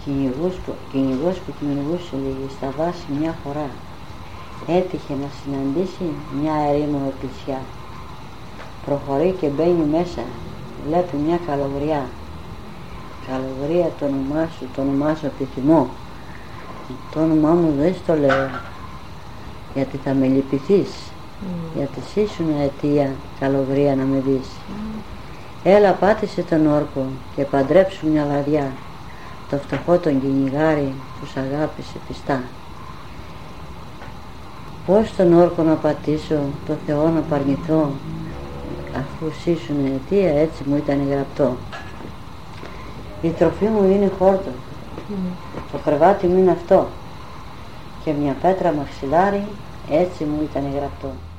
κυνηγός που κυνηγούσε, λέγει, στα δάση μια φορά, έτυχε να συναντήσει μια ερήμο εκκλησιά. Προχωρεί και μπαίνει μέσα, βλέπει μια καλογριά. Καλογρία, το όνομά σου επιθυμώ. Το όνομά μου δεν στο λέω, γιατί θα με λυπηθείς, γιατί εσύ ήσουν αιτία, καλογρία, να με δεις. Έλα, πάτησε τον όρκο και παντρέψου μια βραδιά το φτωχό τον κυνηγάρι που σ' αγάπησε πιστά. Πώς τον όρκο να πατήσω, το Θεό να παρνηθώ, αφού εσύ ήσουν αιτία, έτσι μου ήταν γραπτό. Η τροφή μου είναι χόρτο, το κρεβάτι μου είναι αυτό, και μια πέτρα μαξιλάρι, έτσι μου ήταν γραπτό.